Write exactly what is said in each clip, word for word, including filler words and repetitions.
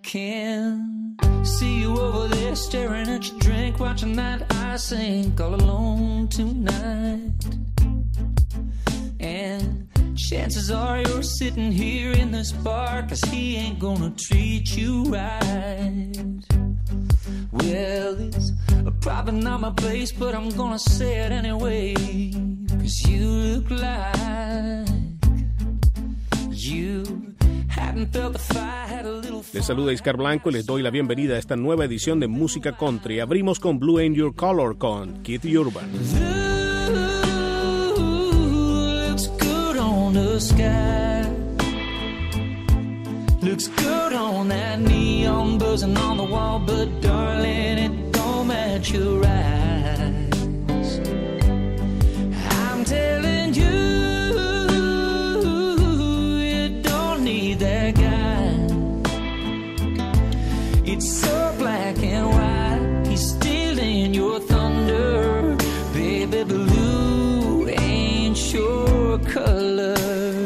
can see you over there staring at your drink, watching that ice sink all alone tonight. And chances are you're sitting here in this bar, 'cause he ain't gonna treat you right. Well, it's probably not my place, but I'm gonna say it anyway, 'cause you look like you hadn't felt the fire, had a little fun. Les saluda Iscar Blanco y les doy la bienvenida a esta nueva edición de Música Country. Abrimos con Blue Ain't Your Color con Keith Urban. Looks good on the sky, looks good on that neon buzzing on the wall, but darling, it don't match your eyes. I'm telling you, you don't need that guy. It's so black and white, he's stealing your thunder. Baby blue ain't your color.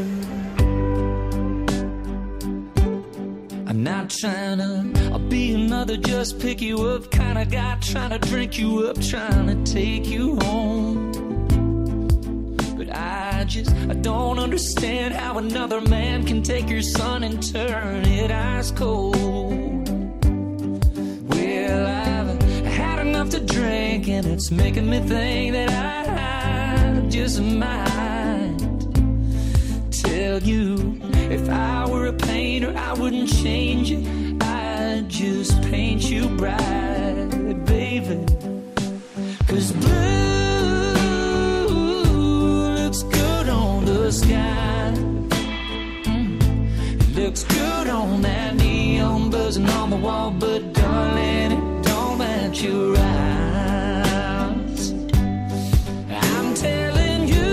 I'm not trying to be another just pick you up kind of guy, trying to drink you up, trying to take you home. But I just, I don't understand how another man can take your sun and turn it ice cold. Well, I've had enough to drink, and it's making me think that I just might tell you, if I were a painter, I wouldn't change it, I'd just paint you bright, baby. 'Cause blue looks good on the sky, mm. It looks good on that neon buzzing on the wall, but darling, it don't match your eyes. I'm telling you,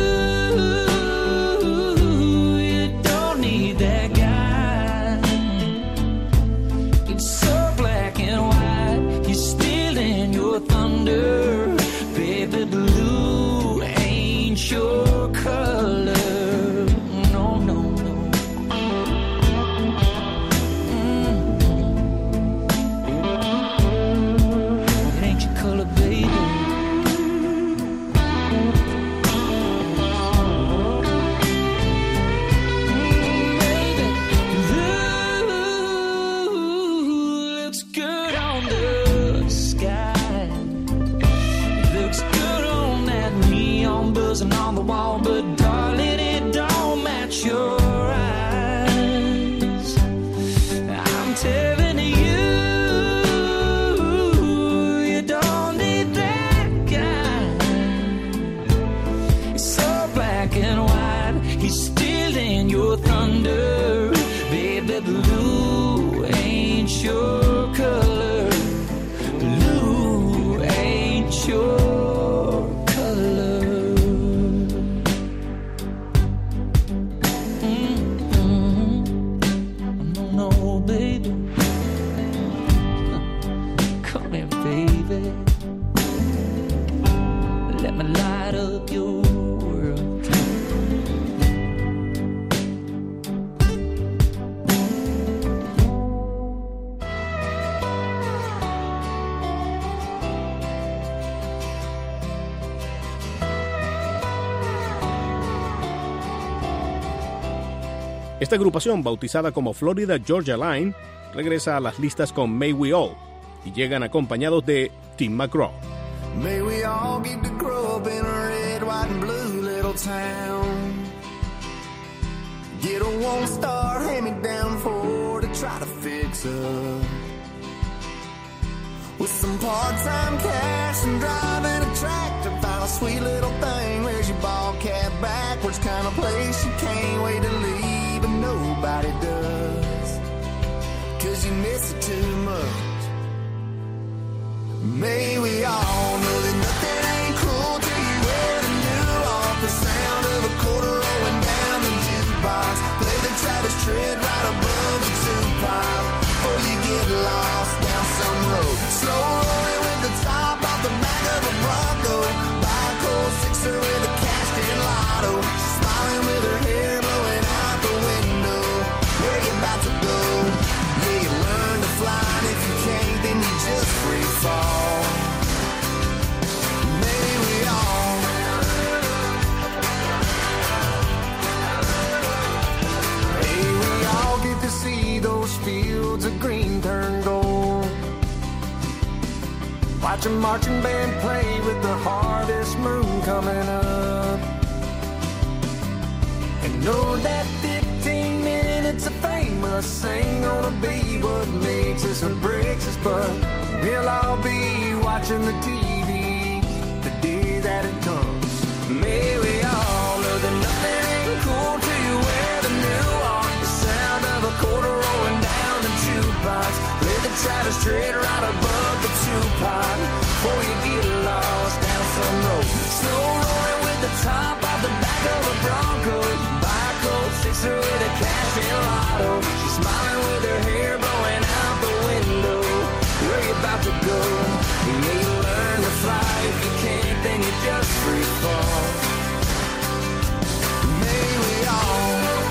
you don't need that guy. It's so black and white, he's stealing your thunder. Baby blue ain't your color. No, no, no. Mm. It ain't your color, baby. And on the wall, but darling, it don't match your eyes. I'm telling you, you don't need that guy. It's so black and white, he's stealing your thunder. Baby blue ain't your color. Blue ain't your Esta agrupación, bautizada como Florida Georgia Line, regresa a las listas con May We All y llegan acompañados de Tim McGraw. May we all get to grow up in a red, white, and blue little town. Get a one-star hand-me-down Ford to try to fix up. With some part-time cash and driving a tractor, find a sweet little thing. Where's your ball cap backwards? Kind of place you can't wait to leave, and nobody does, 'cause you miss it too much. May we all know that nothing ain't cool till you wear the new off the sound of a quarter rolling down the jukebox. Play the Travis Tritt right above the two-pop before you get lost down some road. Slow rolling with the top off the back of a Bronco. Buy a cold sixer with a cashed-in lotto. She's smiling with her hair blowing out the window. Where you about to go? Yeah, you learn to fields of green turn gold. Watch a marching band play with the harvest moon coming up. And know that fifteen minutes of fame must ain't gonna be what makes us or breaks us, but we'll all be watching the T V the day that it comes. May we all know that nothing ain't cool till you wear the new on. The sound of a quarter rolling down the jukebox. Play the Travis Tritt right above the Tupac. Before you get lost down some road. Slow rolling with the top off the back of a Bronco. Buy a cold sixer with a cash in lotto. She's smiling with her hair blowing out the window. Where you about to go? You may learn to fly. If you can't, then you just free fall. May we all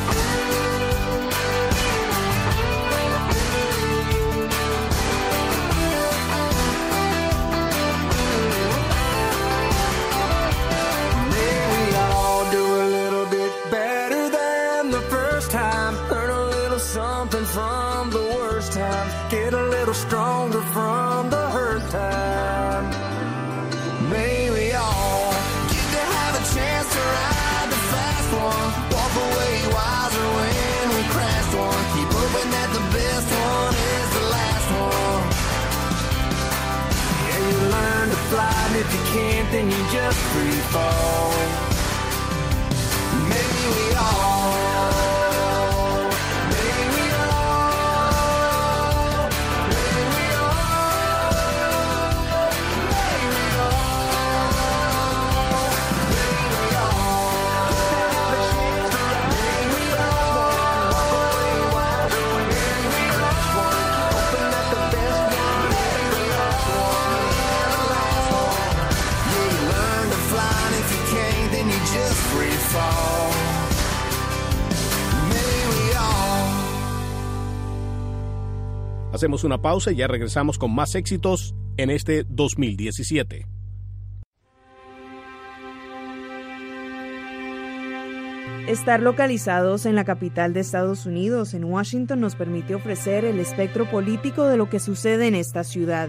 from the worst times, get a little stronger from the hurt time. May we all get to have a chance to ride the fast one, walk away wiser when we crashed one. Keep hoping that the best one is the last one. Yeah, you learn to fly, and if you can't, then you just free fall. Maybe we all Hacemos una pausa y ya regresamos con más éxitos en este dos mil diecisiete. Estar localizados en la capital de Estados Unidos, en Washington, nos permite ofrecer el espectro político de lo que sucede en esta ciudad.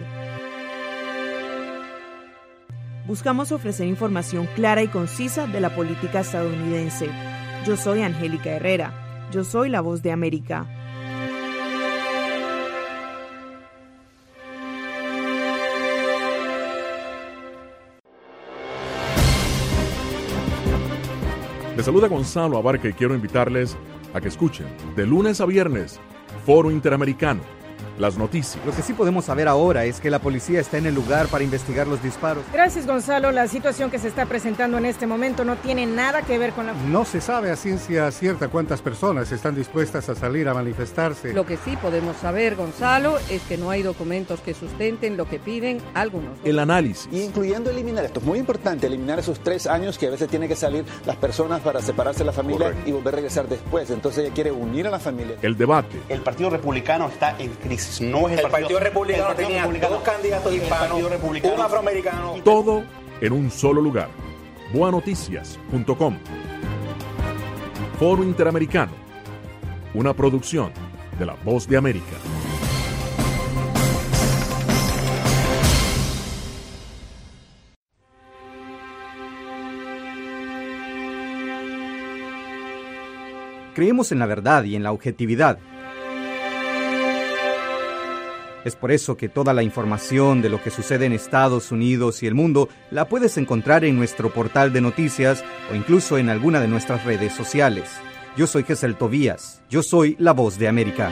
Buscamos ofrecer información clara y concisa de la política estadounidense. Yo soy Angélica Herrera. Yo soy la voz de América. Les saluda Gonzalo Abarca y quiero invitarles a que escuchen de lunes a viernes Foro Interamericano, las noticias. Lo que sí podemos saber ahora es que la policía está en el lugar para investigar los disparos. Gracias, Gonzalo. La situación que se está presentando en este momento no tiene nada que ver con la... No se sabe a ciencia cierta cuántas personas están dispuestas a salir a manifestarse. Lo que sí podemos saber, Gonzalo, es que no hay documentos que sustenten lo que piden algunos. El análisis. Incluyendo eliminar, esto es muy importante, eliminar esos tres años que a veces tienen que salir las personas para separarse de la familia. Correcto. Y volver a regresar después. Entonces ella quiere unir a la familia. El debate. El Partido Republicano está en crisis. No es el, el Partido, partido Republicano el partido tenía republicano, dos candidatos hispanos, un afroamericano. Todo en un solo lugar. boa noticias punto com. Foro Interamericano. Una producción de La Voz de América. Creemos en la verdad y en la objetividad. Es por eso que toda la información de lo que sucede en Estados Unidos y el mundo la puedes encontrar en nuestro portal de noticias o incluso en alguna de nuestras redes sociales. Yo soy Gesel Tobías. Yo soy La Voz de América.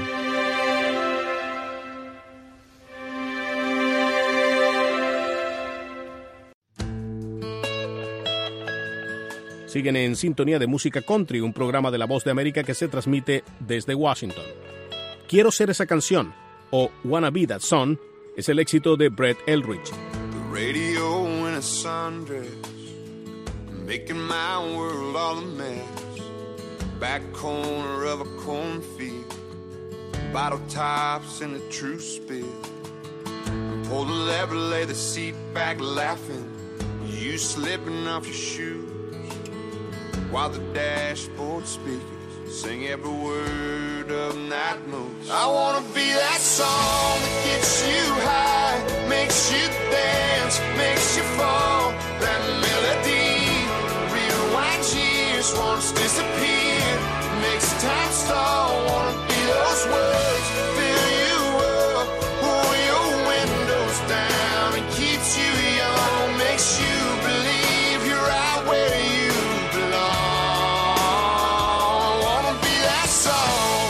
Siguen en sintonía de Música Country, un programa de La Voz de América que se transmite desde Washington. Quiero ser esa canción, o Wanna Be That Song, es el éxito de Brett Eldridge. The radio in a sundress, making my world all a mess. Back corner of a cornfield, bottle tops in a true spill. Pull the lever, lay the seat back laughing, you slipping off your shoes, while the dashboard speakers sing every word of that moves. I wanna be that song that gets you high, makes you dance, makes you fall. That melody, rewinds years, once disappeared, makes time stall. Wanna be those words, fill you up, pull your windows down, and keeps you young, makes you believe you're right where you belong. I wanna be that song.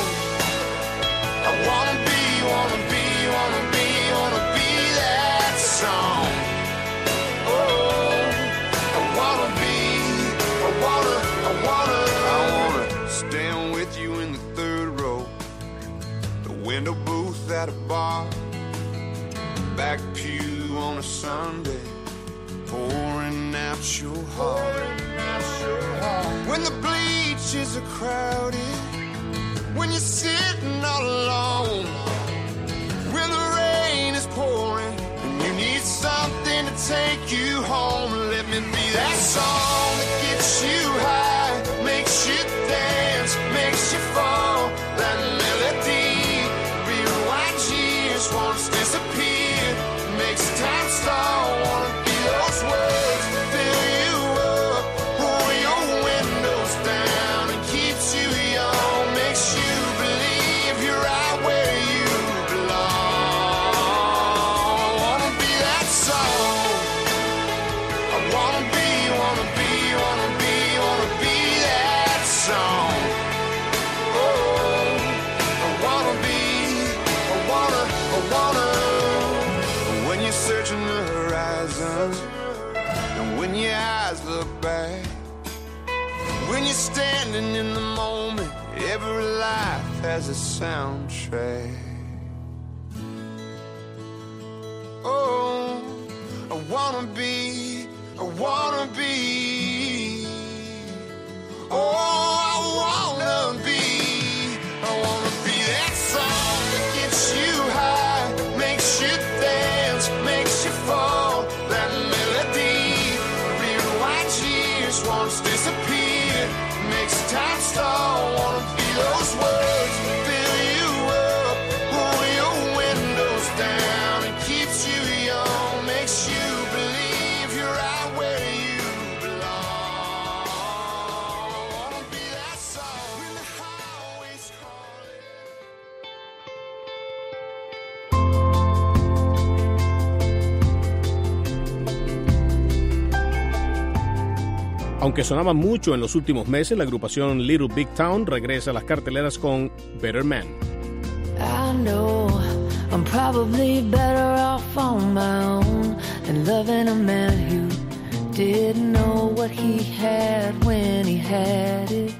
I wanna be, wanna be, wanna be, wanna be that song. Oh, I wanna be, I wanna, I wanna, I wanna stand with you in the third row, the window booth at a bar, back pew on a Sunday, pouring out your heart. When the bleachers are crowded, when you're sitting all alone, when the rain is pouring and you need something to take you home, let me be that song that gets you high, makes you dance, makes you fall. That melody, rewinds years, once disappeared, makes time stall. Wanna be those words, fill you up, pull your windows down, and keeps you young, makes you believe you're right where you belong. I wanna be that song. I wanna be, wanna be, wanna be, wanna be that song. Oh, I wanna be, I wanna, I wanna. When you're searching the horizon, and when your eyes look back, when you're standing in the moment, every life has a soundtrack. Oh, I wanna be, I wanna be. Oh, I wanna be, I wanna be that song that gets you high, makes you dance, makes you fall. That melody, rewinds years, once disappeared, makes time stall. Wanna be those words, fill you up, pull your windows down, and keeps you young, makes you believe you're right where you belong. Wanna be that song when the highway's calling. Aunque sonaba mucho en los últimos meses, la agrupación Little Big Town regresa a las carteleras con Better Man. I know I'm probably better off on my own than loving a man who didn't know what he had when he had it.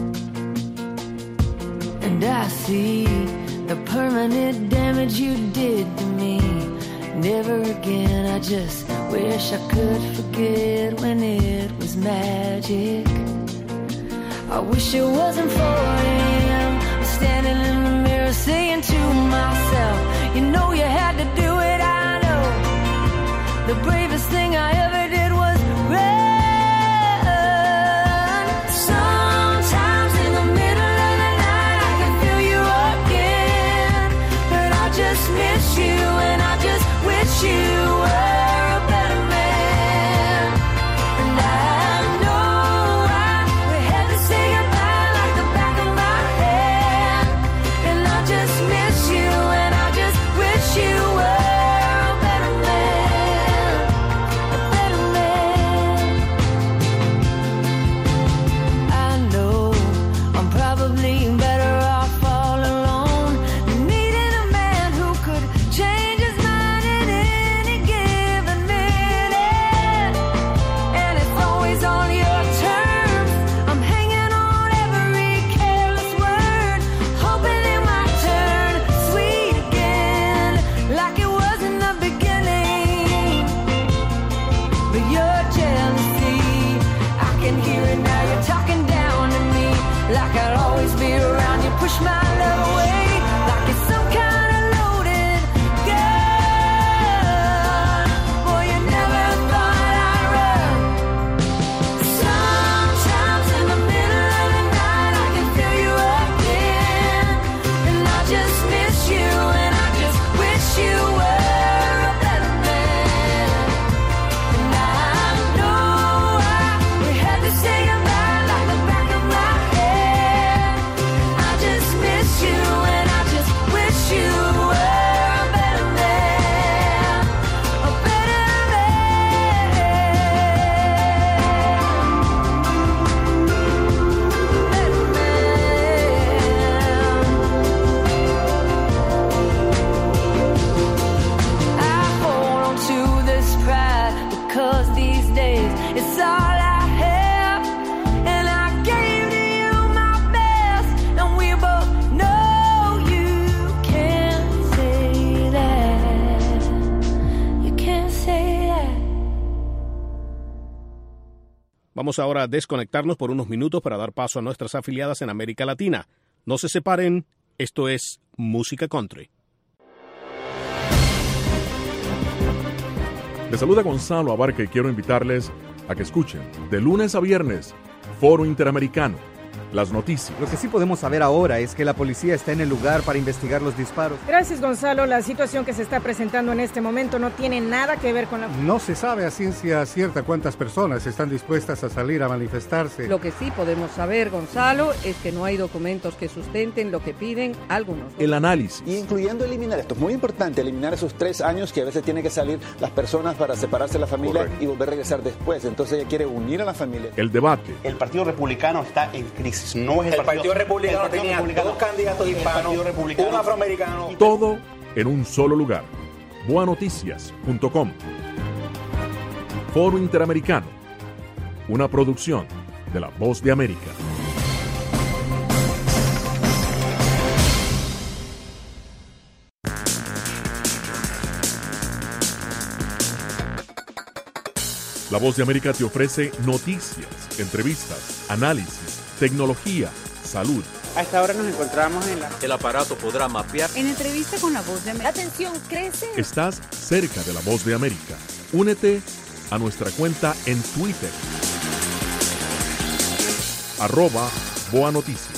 And I see the permanent damage you did to me. Never again, I just wish I could forget when it was magic. I wish it wasn't four a.m. standing in the mirror saying to myself, you know you had to do it, I know. The bravest thing I ever did was run. Sometimes in the middle of the night I can feel you again, but I just miss you and I just wish you were a better man. And I know I we had to say goodbye like the back of my hand, and I just miss you and I just wish you were a better man, a better man. I know I'm probably better off all alone, needing a man who could change his mind at any Vamos ahora a desconectarnos por unos minutos para dar paso a nuestras afiliadas en América Latina. No se separen, esto es Música Country. Les saluda Gonzalo Abarca y quiero invitarles a que escuchen de lunes a viernes Foro Interamericano, las noticias. Lo que sí podemos saber ahora es que la policía está en el lugar para investigar los disparos. Gracias, Gonzalo. La situación que se está presentando en este momento no tiene nada que ver con la... No se sabe a ciencia cierta cuántas personas están dispuestas a salir a manifestarse. Lo que sí podemos saber, Gonzalo, es que no hay documentos que sustenten lo que piden algunos. El análisis. Y incluyendo eliminar, esto es muy importante, eliminar esos tres años que a veces tienen que salir las personas para separarse de la familia. Correcto. Y volver a regresar después. Entonces ella quiere unir a la familia. El debate. El Partido Republicano está en crisis. No es el, el Partido, partido Republicano el partido tenía republicano, dos candidatos hispanos, un afroamericano. Todo en un solo lugar. boa noticias punto com. Foro Interamericano. Una producción de La Voz de América. La Voz de América te ofrece noticias, entrevistas, análisis, tecnología, salud. A esta hora nos encontramos en la... El aparato podrá mapear. En entrevista con La Voz de América. Atención, crece. Estás cerca de La Voz de América. Únete a nuestra cuenta en Twitter. Arroba Boa Noticias.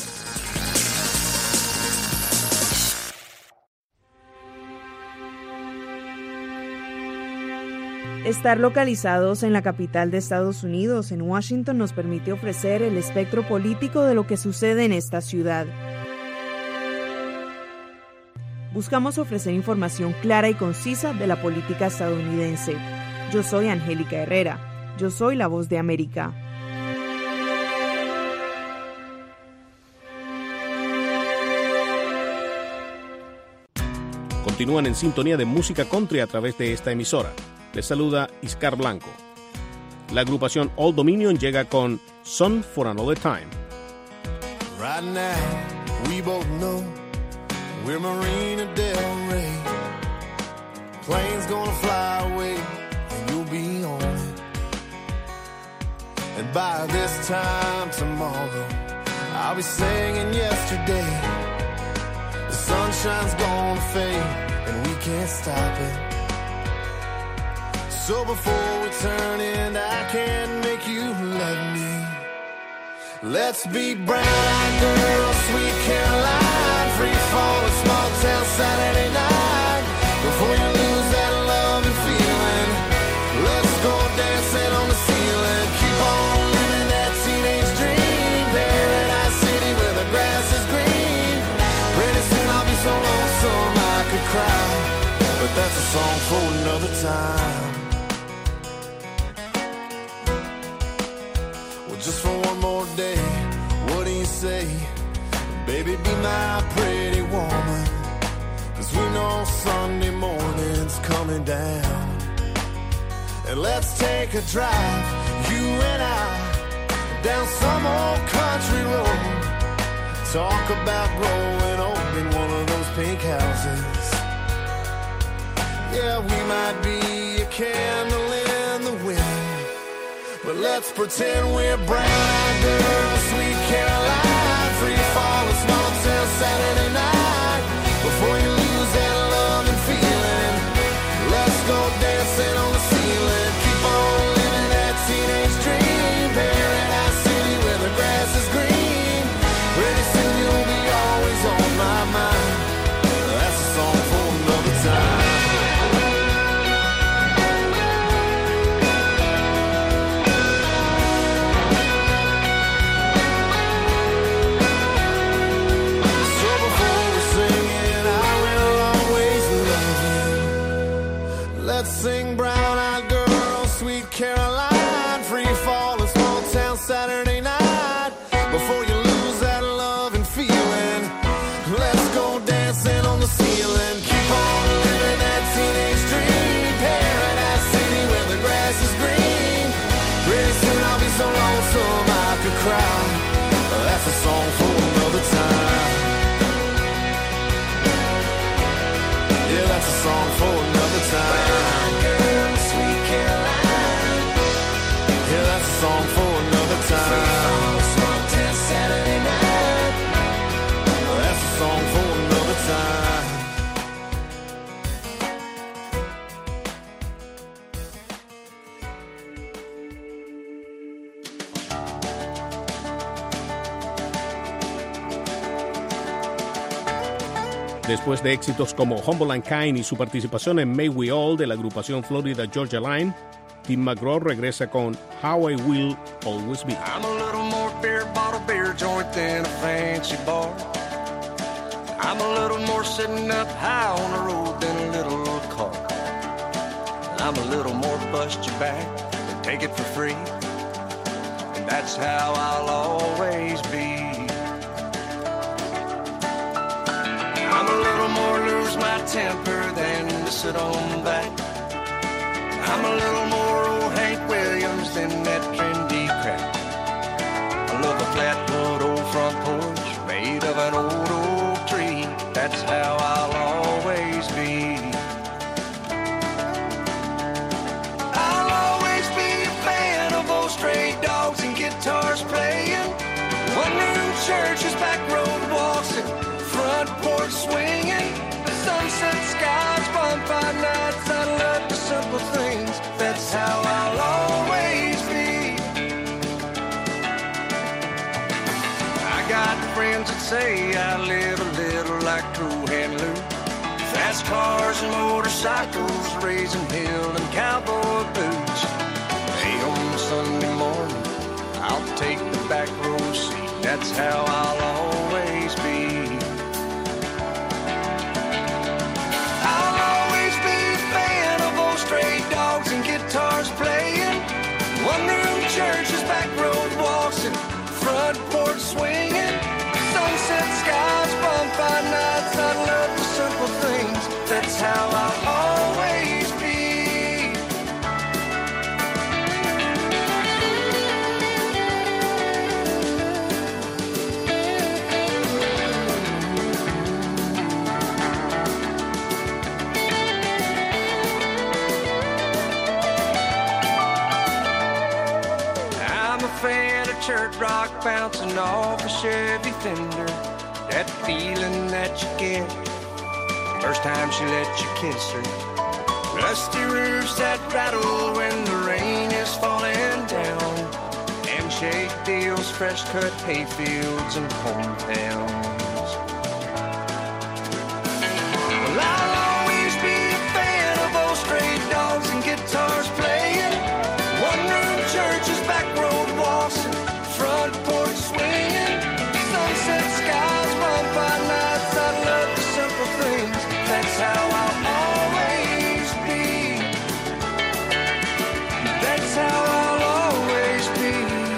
Estar localizados en la capital de Estados Unidos, en Washington, nos permite ofrecer el espectro político de lo que sucede en esta ciudad. Buscamos ofrecer información clara y concisa de la política estadounidense. Yo soy Angélica Herrera. Yo soy La Voz de América. Continúan en sintonía de música country a través de esta emisora. Les saluda Iscar Blanco. La agrupación Old Dominion llega con Son for Another Time. Right now, we both know we're Marina Del Rey. Plane's gonna fly away and you'll be on it. And by this time tomorrow, I'll be singing yesterday. The sunshine's gonna fade and we can't stop it. So before we turn in, I can't make you love me. Let's be brown-eyed girls, sweet Caroline, free fall, a small town Saturday night. Before you lose that love and feeling, let's go dancing on the ceiling. Keep on living that teenage dream, Paradise City where the grass is green. Pretty soon I'll be so lonesome I could cry, but that's a song for another time. Just for one more day, what do you say? Baby, be my pretty woman, 'cause we know Sunday morning's coming down. And let's take a drive, you and I, down some old country road. Talk about growing old in one of those pink houses. Yeah, we might be a candle in the wind, but let's pretend we're brown-eyed girls, sweet Caroline, free fall, a small town Saturday night. Before you lose that love and feeling, let's go dancing on the ceiling. Keep on living that teenage dream, Paradise City where the grass is green. Pretty soon you'll be always on my mind. That's a song for another time. Let's sing brown-eyed girl, sweet Caroline, free fall, a small town Saturday night. Before you lose that love and feeling, let's go dancing on the ceiling. Keep on living that teenage dream, Paradise City where the grass is green. Pretty soon I'll be so lonesome I could cry. That's a song for another time. Yeah, that's a song for another time. Después de éxitos como Humble and Kind y su participación en May We All de la agrupación Florida Georgia Line, Tim McGraw regresa con How I Will Always Be. I'm a little more beer bottle beer joint than a fancy bar. I'm a little more sitting up high on the road than a little car. I'm a little more bust your back and take it for free. And that's how I'll always be. I'm a little more lose my temper than to sit on back. I'm a little more old Hank Williams than that trendy crap. I love a flatwood old front porch made of an old oak tree. That's how I'll always be. I'll always be a fan of old stray dogs and guitars playing. One-room churches, back road walks, and front porch swinging. Sunset skies, bonfire nights, I love the simple things. That's how I'll always be. I got friends that say I live a little like Cool Hand Luke. Fast cars and motorcycles, raising hill and cowboy boots. Hey, on Sunday morning, I'll take the back row seat. That's how I'll always be. Stray dogs and guitars playing. One-room churches, back road walks, and front porch swinging. Sunset skies, bonfire nights, I love the simple things. That's how I'll always be. Fan of church rock bouncing off a Chevy fender. That feeling that you get first time she let you kiss her. Rusty roofs that rattle when the rain is falling down. Handshake deals, fresh cut hayfields and hometowns. Well, I'll always be a fan of old stray dogs and guitars playing. One-room churches, back road walks, and front porch swinging. Sunset skies, bonfire nights, I love the simple things. That's how I'll always be. That's how I'll always be.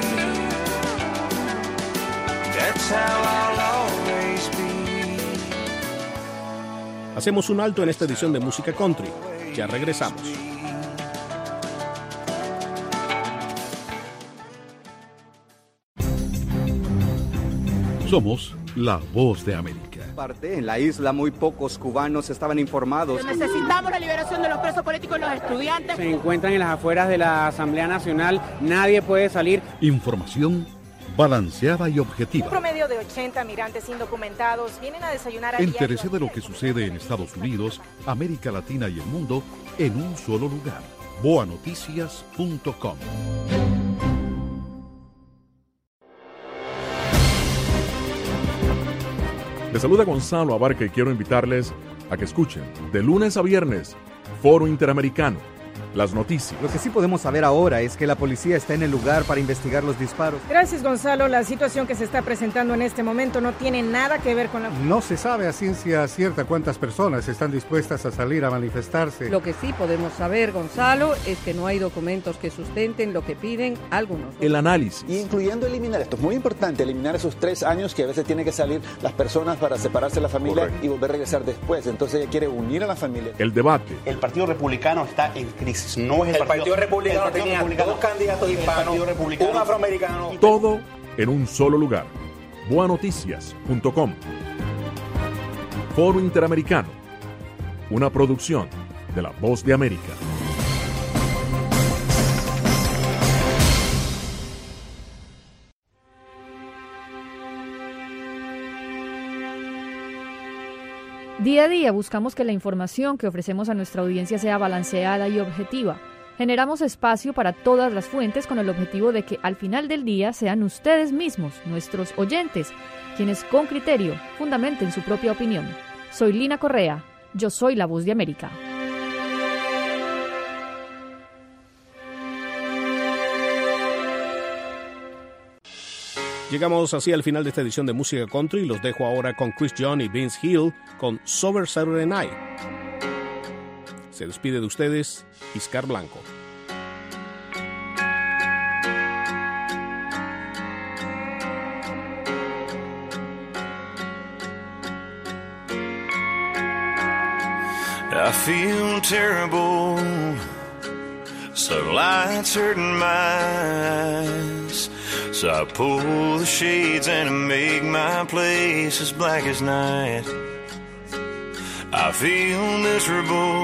That's how I'll always be. Hacemos un alto en esta edición de Música Country. Ya regresamos. Somos la voz de América. Parte en la isla muy pocos cubanos estaban informados. Necesitamos la liberación de los presos políticos y los estudiantes. Se encuentran en las afueras de la Asamblea Nacional. Nadie puede salir. Información balanceada y objetiva. Un promedio de ochenta migrantes indocumentados vienen a desayunar a Entérese de lo que sucede en Estados Unidos, América Latina y el mundo en un solo lugar. boa noticias punto com. Les saluda Gonzalo Abarca y quiero invitarles a que escuchen de lunes a viernes Foro Interamericano, las noticias. Lo que sí podemos saber ahora es que la policía está en el lugar para investigar los disparos. Gracias, Gonzalo. La situación que se está presentando en este momento no tiene nada que ver con la... No se sabe a ciencia cierta cuántas personas están dispuestas a salir a manifestarse. Lo que sí podemos saber, Gonzalo, es que no hay documentos que sustenten lo que piden algunos. El análisis. Y incluyendo eliminar, esto es muy importante, eliminar esos tres años que a veces tienen que salir las personas para separarse de la familia. Correcto. Y volver a regresar después. Entonces ella quiere unir a la familia. El debate. El Partido Republicano está en crisis. No es el, el Partido, partido Republicano el partido tenía republicano, dos candidatos hispanos, un afroamericano. Todo en un solo lugar. boa noticias punto com. Foro Interamericano. Una producción de La Voz de América. Día a día buscamos que la información que ofrecemos a nuestra audiencia sea balanceada y objetiva. Generamos espacio para todas las fuentes con el objetivo de que al final del día sean ustedes mismos, nuestros oyentes, quienes con criterio fundamenten su propia opinión. Soy Lina Correa. Yo soy la Voz de América. Llegamos así al final de esta edición de Música Country. Los dejo ahora con Chris John y Vince Hill con Sober Saturday Night. Se despide de ustedes Iscar Blanco. I feel terrible, sunlight's hurting my eyes, so I pull the shades and make my place as black as night. I feel miserable,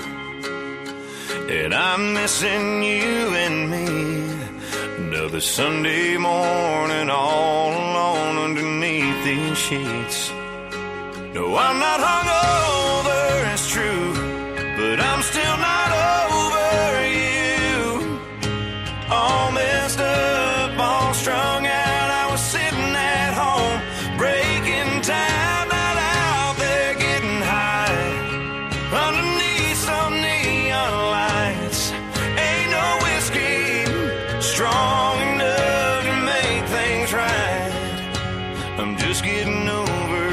and I'm missing you and me. Another Sunday morning all alone underneath these sheets. No, I'm not hungover, it's true, but I'm still not over you. All messed up, all strung out, I was sitting at home, breaking time, not out there getting high. Underneath some neon lights, ain't no whiskey strong enough to make things right. I'm just getting over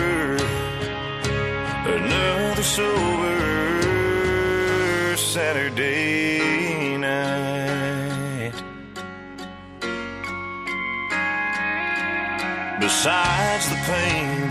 another sober Saturday night. Besides the pain,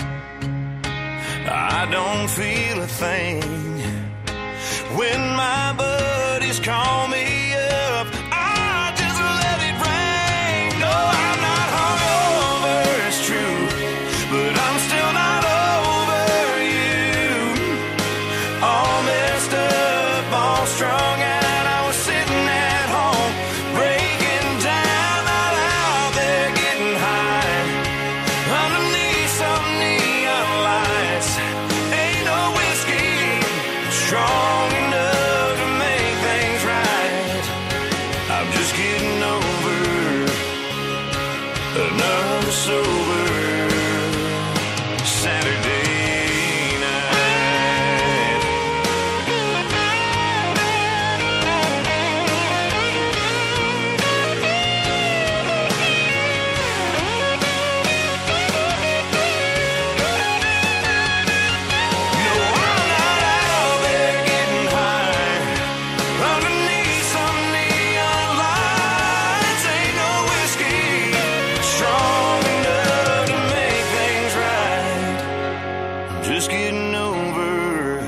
I don't feel a thing. When my buddies call me up, I just let it rain. No, I'm not hungover, it's true, but I'm still not over you. All messed up, all strung out, I was sitting at home, breaking down, not out there getting high. Underneath some neon lights, ain't no whiskey strong enough to make things right. I'm just getting over another sober Saturday. Just getting over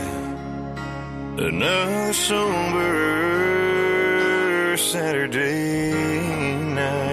another sober Saturday night.